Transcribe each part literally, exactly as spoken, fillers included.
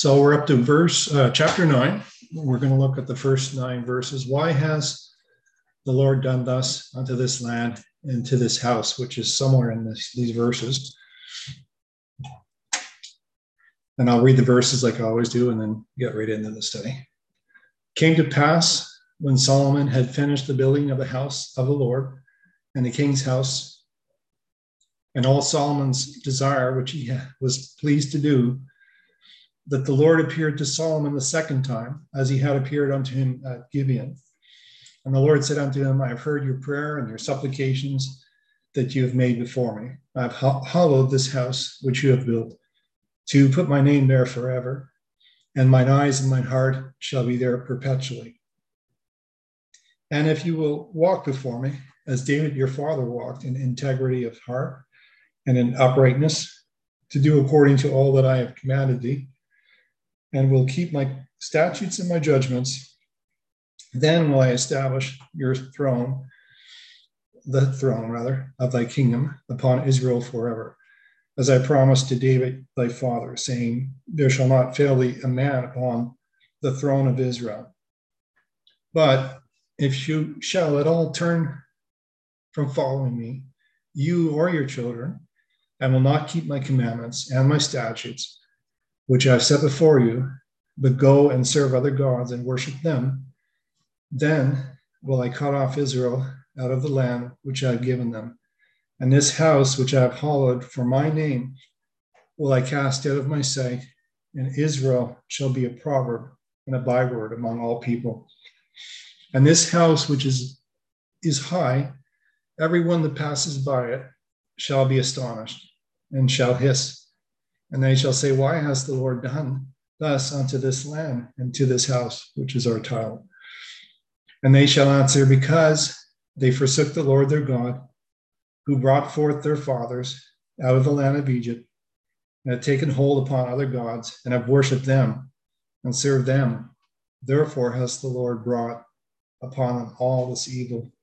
So we're up to verse, uh, chapter nine. We're going to look at the first nine verses. Why has the Lord done thus unto this land and to this house, which is somewhere in this, these verses. And I'll read the verses like I always do and then get right into the study. Came to pass when Solomon had finished the building of the house of the Lord and the king's house, and all Solomon's desire, which he was pleased to do, that the Lord appeared to Solomon the second time, as he had appeared unto him at Gibeon. And the Lord said unto him, I have heard your prayer and your supplications that you have made before me. I have hallowed this house which you have built, to put my name there forever, and mine eyes and mine heart shall be there perpetually. And if you will walk before me, as David your father walked, in integrity of heart and in uprightness, to do according to all that I have commanded thee, and will keep my statutes and my judgments, then will I establish your throne, the throne rather, of thy kingdom upon Israel forever, as I promised to David thy father, saying, there shall not fail thee a man upon the throne of Israel. But if you shall at all turn from following me, you or your children, and will not keep my commandments and my statutes, which I have set before you, but go and serve other gods and worship them, then will I cut off Israel out of the land which I have given them. And this house which I have hallowed for my name will I cast out of my sight, and Israel shall be a proverb and a byword among all people. And this house which is, is high, everyone that passes by it shall be astonished and shall hiss. And they shall say, why has the Lord done thus unto this land and to this house, which is our title? And they shall answer, because they forsook the Lord their God, who brought forth their fathers out of the land of Egypt, and had taken hold upon other gods, and have worshipped them and served them. Therefore has the Lord brought upon them all this evil.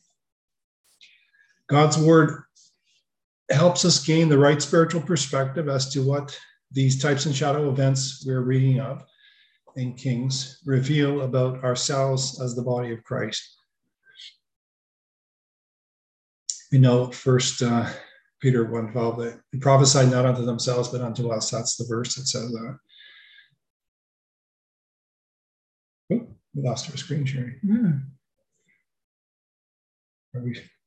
God's word helps us gain the right spiritual perspective as to what these types and shadow events we're reading of in Kings reveal about ourselves as the body of Christ. You know, first uh, Peter one twelve, they prophesied not unto themselves, but unto us. That's the verse that says that. Oh, we lost our screen sharing. Hmm. Are we